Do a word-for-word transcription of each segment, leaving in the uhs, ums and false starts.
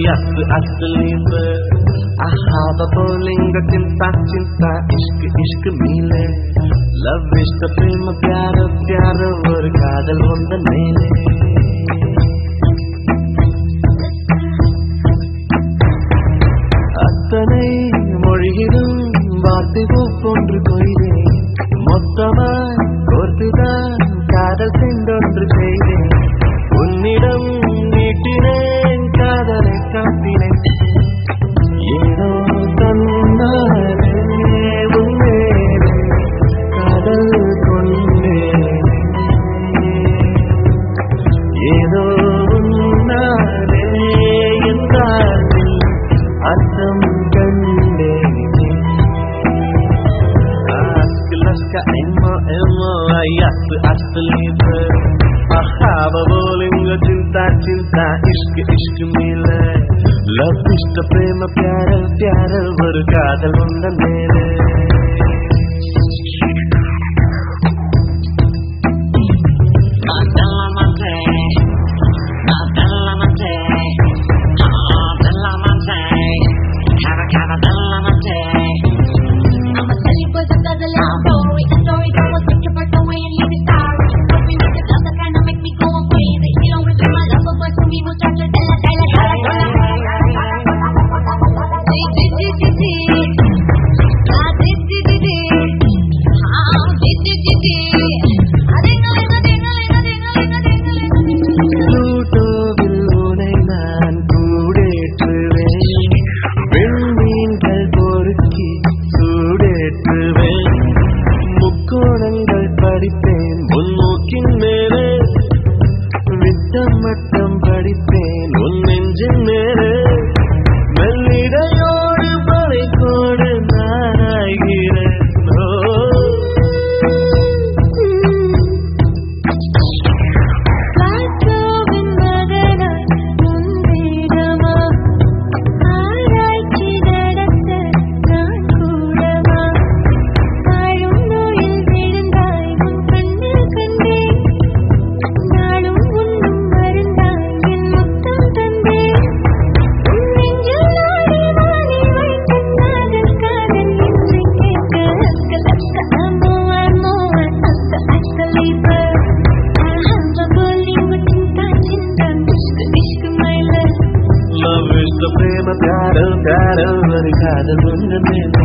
yes असली पे आहावा बोलेंगे चिंता चिंता इश्क इश्क मिले लव इश्क प्रेम प्यार प्यार और कादल वंद मेले अतने मोड़िगिरुम वार्ते वो पोंड्र कोइरे मोत्तमा कोर्तिदान कादल सेंडोंड्र चेइरे उन्निडम नीटिनेन कादले कातिने ஏதோ தன்னாலே உன்னேனே காதல் கொண்டேனே ஏதோ உன்னாலே என் காதில் அர்த்தம் கண்டேனே அஸ்க் லஸ்க எம்மோ எம்மோ ஐயஸ் அஸ்லி पे आहावा बोलेंगे चिंता चिंता इश्क इश्क मिले लव इष्ट प्रेम प्यार प्यार और कादल वंद मेले படிப்பேன் முன்னோக்கின் மேலே விட்டம் மட்டம் படிப்பேன் உன் நெஞ்சின் மேலே மெல்லிடையோடு படைக்கோடு நானாகிறேன் प्रेम प्यार प्यार और कादल वंद मेले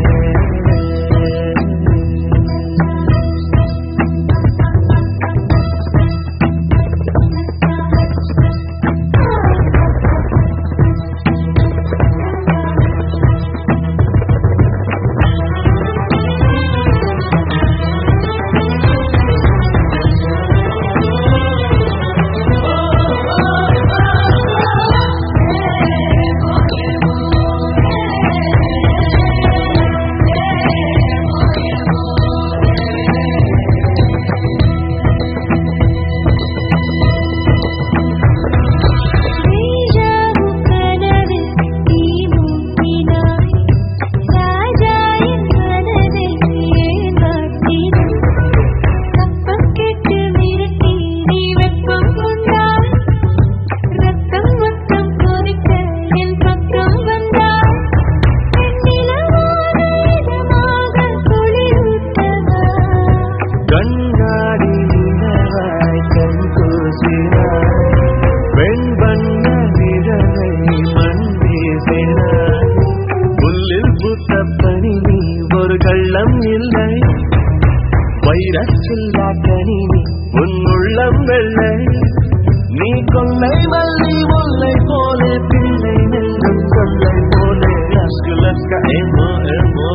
வைரச்சில்லா கனினி உன் உள்ளம் வெள்ளை நீ கொள்ளை மல்லி முல்லை போலே பிள்ளை நெல்லும் கொள்ளை போலே லஸ்க லஸ்க ஏமோ ஏமோ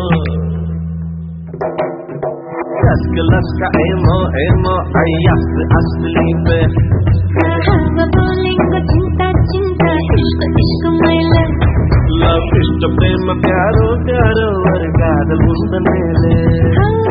லஸ்க லஸ்க ஏமோ ஏமோ ஐயஸ் அஸ்லி पे आहावा बोलेंगे चिंता चिंता इश्क इश्क मेले लव इष्ट प्रेम प्यारो प्यारो और कादल वंद मेले